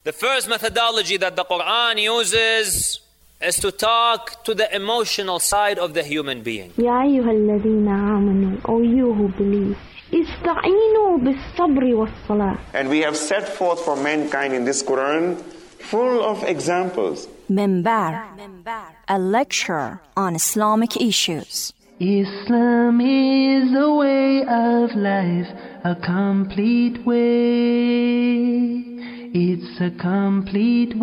The first methodology that the Quran uses is to talk to the emotional side of the human being. يا أيها الذين آمنوا, O you who believe, استعينوا بالصبر والصلاة. And we have set forth for mankind in this Quran full of examples. Minbar, a lecture on Islamic issues. Islam is a way of life, a complete way. It's a complete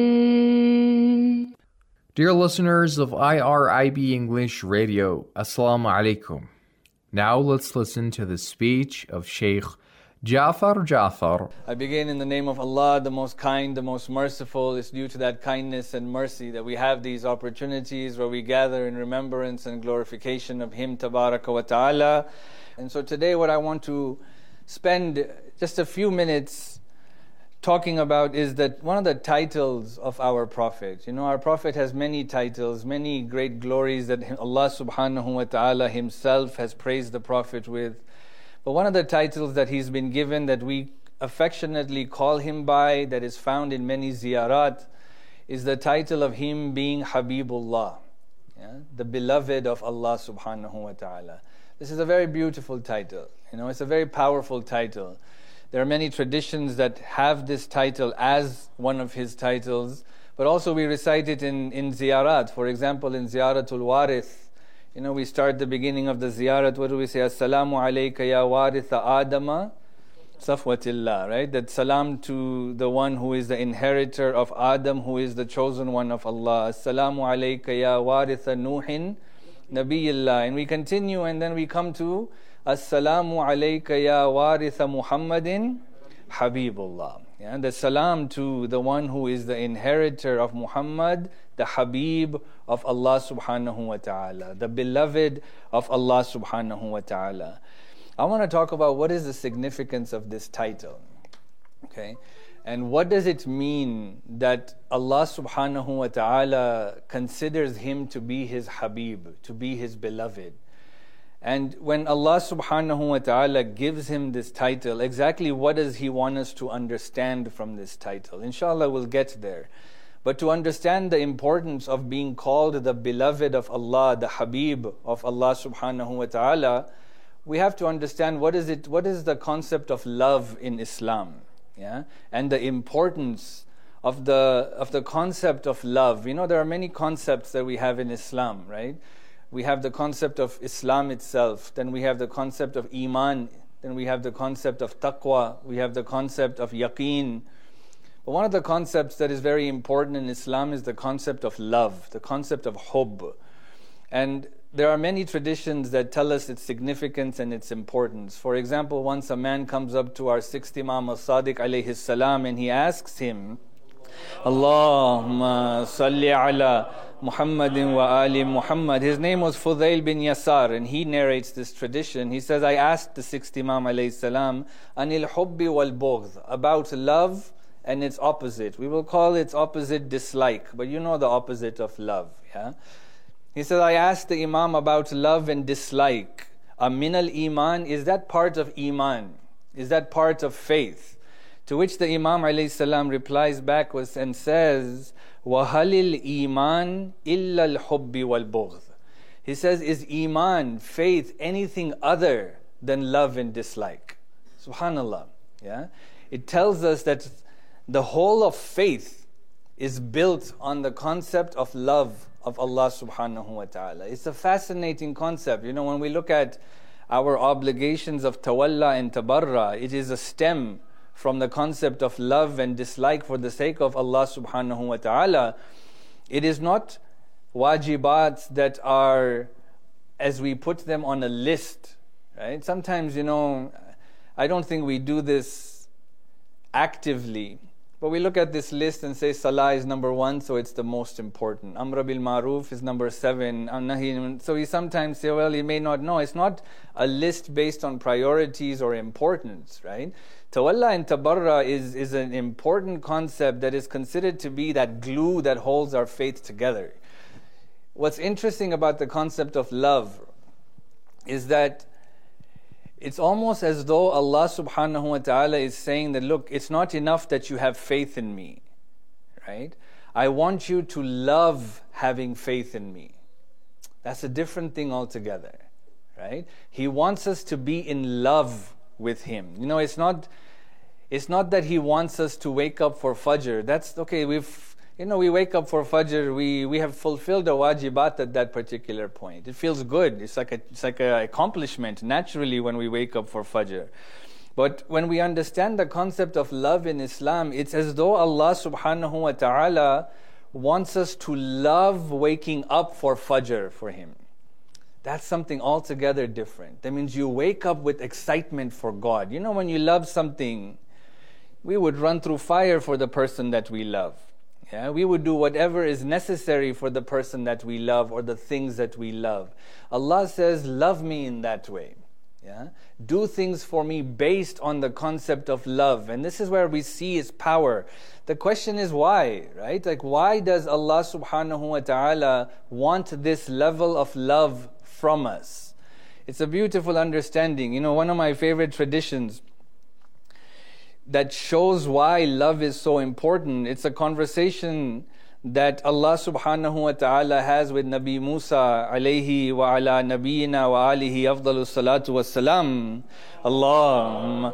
way. Dear listeners of IRIB English Radio, Assalamu alaikum. Now let's listen to the speech of Sheikh Jafar. I begin in the name of Allah, the most kind, the most merciful. It's due to that kindness and mercy that we have these opportunities where we gather in remembrance and glorification of Him, Tabaraka wa Ta'ala. And so today what I want to spend just a few minutes talking about is that one of the titles of our Prophet. You know, our Prophet has many titles, many great glories that Allah subhanahu wa ta'ala Himself has praised the Prophet with. But one of the titles that he's been given that we affectionately call him by, that is found in many ziyarat, is the title of him being Habibullah, the beloved of Allah subhanahu wa ta'ala. This is a very beautiful title. You know, it's a very powerful title. There are many traditions that have this title as one of his titles, but also we recite it in ziyarat. For example, in Ziyaratul Warith, you know, we start the beginning of the ziyarat, what do we say? Assalamu alayka ya waritha Adama safwatillah, right? That salam to the one who is the inheritor of Adam, who is the chosen one of Allah. Assalamu alayka ya waritha Nuhin nabiyillah. And we continue and then we come to Assalamu alayka ya waritha Muhammadin Habibullah. Yeah, the salam to the one who is the inheritor of Muhammad, the Habib of Allah subhanahu wa ta'ala, the beloved of Allah subhanahu wa ta'ala. I want to talk about what is the significance of this title. Okay? And what does it mean that Allah subhanahu wa ta'ala considers him to be his Habib, to be his beloved? And when Allah subhanahu wa ta'ala gives him this title, exactly what does He want us to understand from this title? Inshallah we'll get there. But to understand the importance of being called the beloved of Allah, the Habib of Allah subhanahu wa ta'ala, we have to understand what is the concept of love in Islam, and the importance of the concept of love. You know, there are many concepts that we have in Islam, right? We have the concept of Islam itself, then we have the concept of Iman, then we have the concept of Taqwa, we have the concept of Yaqeen. But one of the concepts that is very important in Islam is the concept of love, the concept of Hubb. And there are many traditions that tell us its significance and its importance. For example, once a man comes up to our sixth Imam al-Sadiq alayhi salam and he asks him, Allahumma salli ala Muhammadin wa ali Muhammad. His name was Fudayl bin Yasar, and he narrates this tradition. He says, I asked the sixth Imam alayhi salam, Anil hubbi wal bughd, about love and its opposite. We will call its opposite dislike, but you know the opposite of love. He said, I asked the Imam about love and dislike. Min al-Iman, is that part of Iman? Is that part of faith? To which the Imam alayhi salam replies back and says, وَهَلِ الْإِيمَانِ إِلَّا الْحُبِّ وَالْبُغْضِ. He says, is Iman, faith, anything other than love and dislike? Subhanallah. It tells us that the whole of faith is built on the concept of love of Allah subhanahu wa ta'ala. It's a fascinating concept. You know, when we look at our obligations of tawalla and tabarra, it is a stem from the concept of love and dislike for the sake of Allah subhanahu wa ta'ala. It is not wajibats that are as we put them on a list, right? Sometimes, you know, I don't think we do this actively, but we look at this list and say Salah is number 1, so it's the most important. Amr bil Ma'ruf is number 7. So we sometimes say, well, you may not know. It's not a list based on priorities or importance, right? Tawalla and tabarra is an important concept that is considered to be that glue that holds our faith together. What's interesting about the concept of love is that It's almost as though Allah subhanahu wa ta'ala is saying that, look, it's not enough that you have faith in me, right? I want you to love having faith in me. That's a different thing altogether, right? He wants us to be in love with Him. You know, it's not that He wants us to wake up for Fajr. That's okay, we wake up for Fajr, we have fulfilled the wajibat at that particular point. It feels good. It's like an accomplishment naturally when we wake up for Fajr. But when we understand the concept of love in Islam, it's as though Allah subhanahu wa ta'ala wants us to love waking up for Fajr for Him. That's something altogether different. That means you wake up with excitement for God. You know, when you love something, we would run through fire for the person that we love. Yeah, we would do whatever is necessary for the person that we love or the things that we love. Allah says, love me in that way. Yeah? Do things for me based on the concept of love. And this is where we see His power. The question is why, right? Like, why does Allah subhanahu wa ta'ala want this level of love from us? It's a beautiful understanding. You know, one of my favorite traditions that shows why love is so important, it's a conversation that Allah subhanahu wa ta'ala has with Nabi Musa alayhi wa ala nabiyina wa alihi afdalu salatu wassalam. Allahumma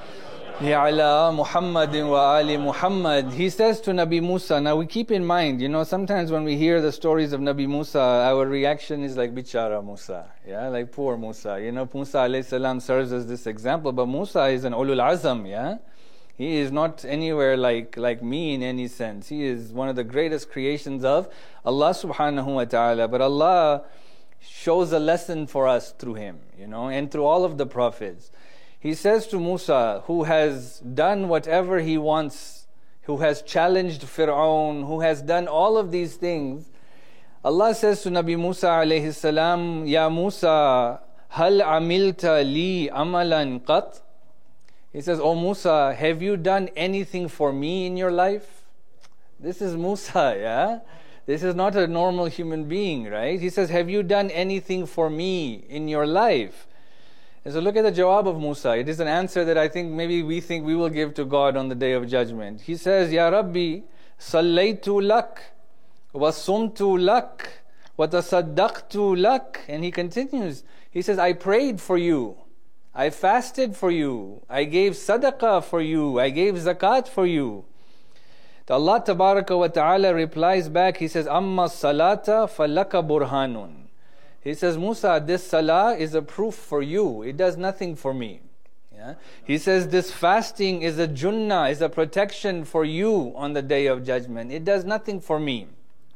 ya ala Muhammadin wa ali Muhammad. He says to Nabi Musa, now we keep in mind, you know, sometimes when we hear the stories of Nabi Musa, our reaction is like, bichara Musa, yeah, like poor Musa. You know, Musa alayhi salam serves as this example, but Musa is an ulul azam, yeah. He is not anywhere like me in any sense. He is one of the greatest creations of Allah subhanahu wa ta'ala. But Allah shows a lesson for us through him, you know, and through all of the prophets. He says to Musa, who has done whatever he wants, who has challenged Fir'aun, who has done all of these things, Allah says to Nabi Musa alayhi salam, Ya Musa, hal amilta li amalan qat? He says, oh Musa, have you done anything for me in your life? This is Musa, yeah? This is not a normal human being, right? He says, have you done anything for me in your life? And so look at the jawab of Musa. It is an answer that I think maybe we think we will give to God on the Day of Judgment. He says, Ya Rabbi, sallaytu lak, wa sumtu lak, wa tasaddaqtu lak. And he continues, he says, I prayed for you. I fasted for you. I gave sadaqah for you. I gave zakat for you. So Allah tabaraka wa ta'ala replies back. He says, Amma salata falaka burhanun. He says, Musa, this salah is a proof for you. It does nothing for me. Yeah? He says, this fasting is a junnah, is a protection for you on the Day of Judgment. It does nothing for me.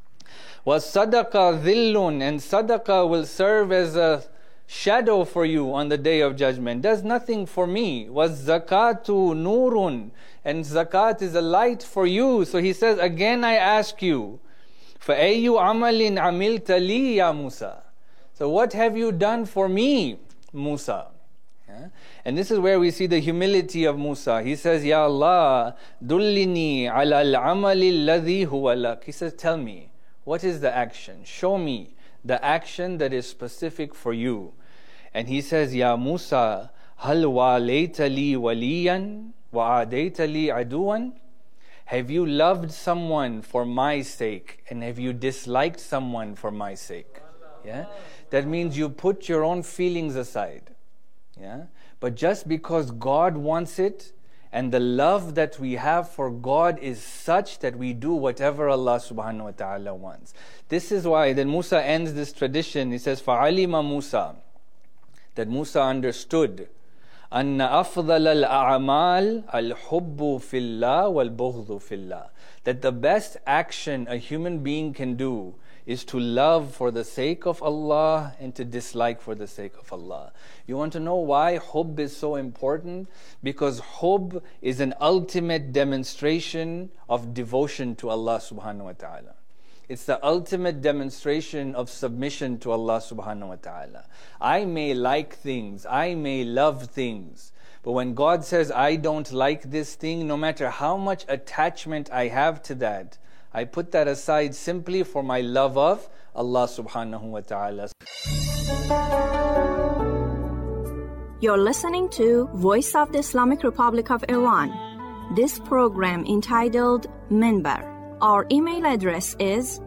Was sadaqa dhillun, and sadaqah will serve as a shadow for you on the Day of Judgment. Does nothing for me. Was zakatu nurun, and zakat is a light for you. So he says, again I ask you, فَأَيُّ عَمَلٍ عَمِلْتَ لِي يَا Musa? So what have you done for me, Musa? Yeah? And this is where we see the humility of Musa. He says, Ya Allah, dullini ala al-amali alladhi huwa lak. He says, tell me, what is the action? Show me the action that is specific for you. And he says, Ya Musa, hal walayta li waliyan wa adayta li aduwan? Have you loved someone for my sake, and have you disliked someone for my sake? Yeah? That means you put your own feelings aside. Yeah? But just because God wants it, and the love that we have for God is such that we do whatever Allah subhanahu wa ta'ala wants. This is why then Musa ends this tradition. He says, فَعَلِمَ Musa, that Musa understood أَنَّ أَفْضَلَ الْأَعْمَالِ الْحُبُّ فِي اللَّهِ وَالْبُغْضُ فِي اللَّهِ. That the best action a human being can do is to love for the sake of Allah and to dislike for the sake of Allah. You want to know why hubb is so important? Because hubb is an ultimate demonstration of devotion to Allah subhanahu wa ta'ala. It's the ultimate demonstration of submission to Allah subhanahu wa ta'ala. I may like things, I may love things, but when God says I don't like this thing, no matter how much attachment I have to that, I put that aside simply for my love of Allah subhanahu wa ta'ala. You're listening to Voice of the Islamic Republic of Iran. This program entitled Minbar. Our email address is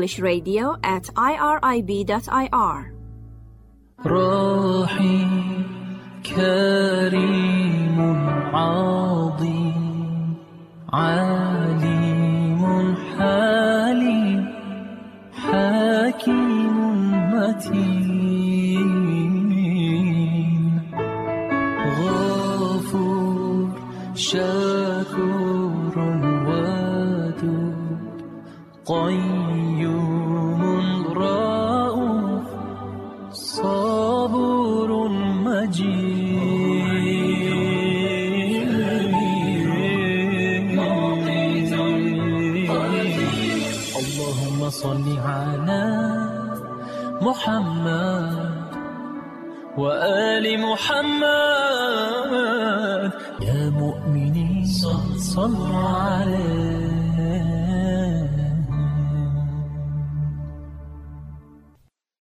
englishradio@irib.ir. روحي كريم عظيم عليم حليم حكيم متين غفور شكور ودود قيوم رؤوف صبور مجيد اللهم صل على محمد وآل محمد يا مؤمنين صلوا عليه